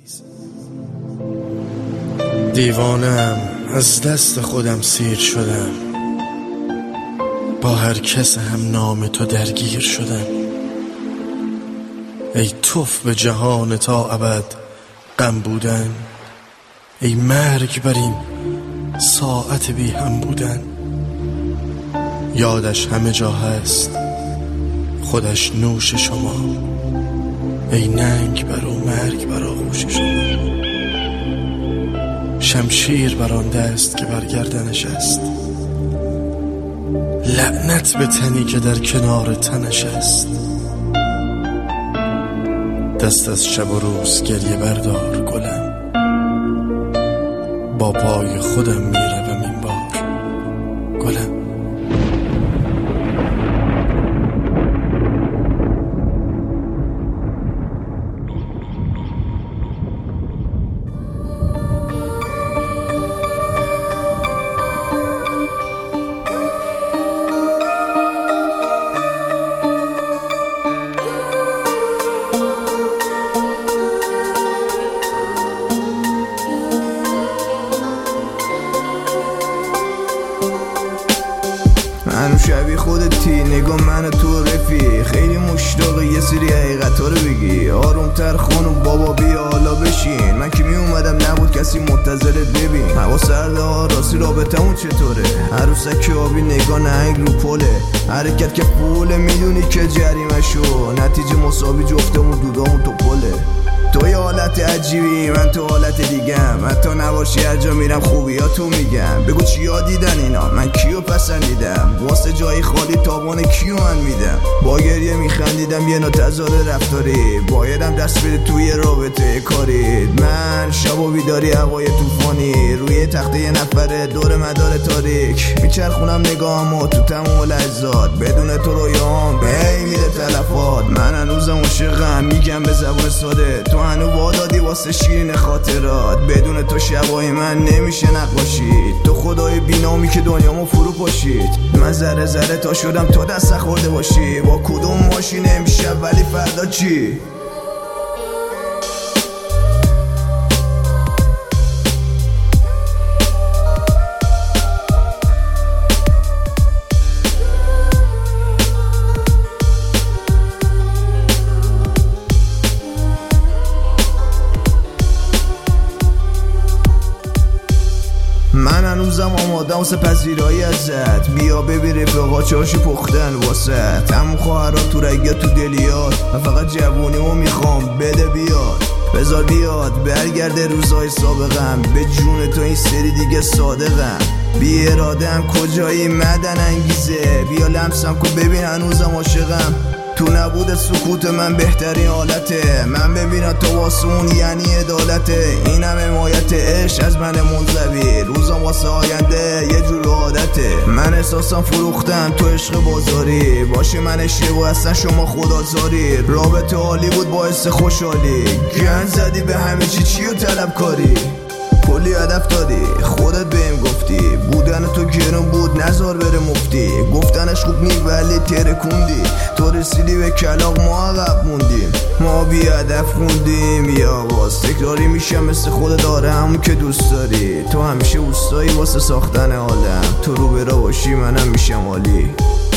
دیوانم، از دست خودم سیر شدم، با هر کس هم نام تو درگیر شدم. ای توف به جهان تا ابد غم بودن، ای مرگ بر این ساعت بی هم بودن. یادش همه جا هست خودش نوش شما، ای ننگ بر و مرگ بر آغوش شما. شمشیر بر آن دست که بر گردنش است، لعنت به تنی که در کنار تنش است. دست از شب و روز گریه بردار گلم، با پای خودم میروم این بار گلم. هنو شبیه خودتی، نگاه من تو رفیق. خیلی مشتاقه یه سری حقیقتا رو بگی. آرومتر خانم بابا بیا حالا بشین. من که می اومدم نبود کسی منتظرت ببین. هوا سرده ها، راستی رابطمون چطوره؟ عروسک آبی نگاه نهنگ رو پله، حرکت که پوله میدونی که جریمه شو. نتیجه مساوی جفتمون دودامون تو پله. تو یه حالت عجیبی، من تو حالت دیگم. حتی نباشی هر جا میرم خوبیاتو میگم. بگو چیا دیدن اینا، من کیو پسندیدم؟ واسه جای خالی تاوان کیو من میدم؟ با گریه میخندیدم یه نوع تضاد رفتاری. بایدم دست بده توی رابطه کارید. من شب و بیداری هوای توفانی، روی تخته یه نفره دور مدار تاریک. میچرخونم نگاهمو تو تمام لحظات، بدون تو رویام هی میده تلفات. من هنوزم عاشقم، میگم به زبون ساده. تو هنو وادادی واسه شیرین خاطرات. بدون تو شبای من نمیشه نقاشید. تو خدای بینامی که دنیامو فرو پاشید. من ذره ذره تا شدم تو دست خورده باشی. با کدوم ماشین امشب ولی فردا چی؟ من هنوزم آمادم واسه پذیرایی ازت. بیا ببین رفاقا چاشی پختن واسه همون خواهرات تو رگت تو دلیات. من فقط جوونیمو میخوام بده بیاد، بذار بیاد برگرده روزای سابقم. به جون تو این سری دیگه صادقم. بی ارادم کجایی مدن انگیزه، بیا لمسم کن ببین هنوزم عاشقم. تو نبود سکوت من بهترین حالته. من ببینم تو واسون یعنی عدالته. اینم حمایت عشق از من منزوی. روزم واسه آینده یه جور عادته. من احساسم فروختم تو عشق بازاری. باشه من اشتباه هستن شما خدازاری. رابطه عالی بود باعث خوشحالی. گند زدی به همه چیو طلب کاری. کلی هدف دادی خودت بهم گفتی. بودن تو گرون بود نزار بره مفتی. گفتنش خوب نی ولی ترکوندی. تو رسیدی به کلاغ ما عقب موندیم. ما بی هدف خوندیم یا باز تکراری میشم مثل خود داره همون که دوست داری. تو همیشه اوستایی واسه ساختن عالم. تو رو برا باشی منم میشم عالی.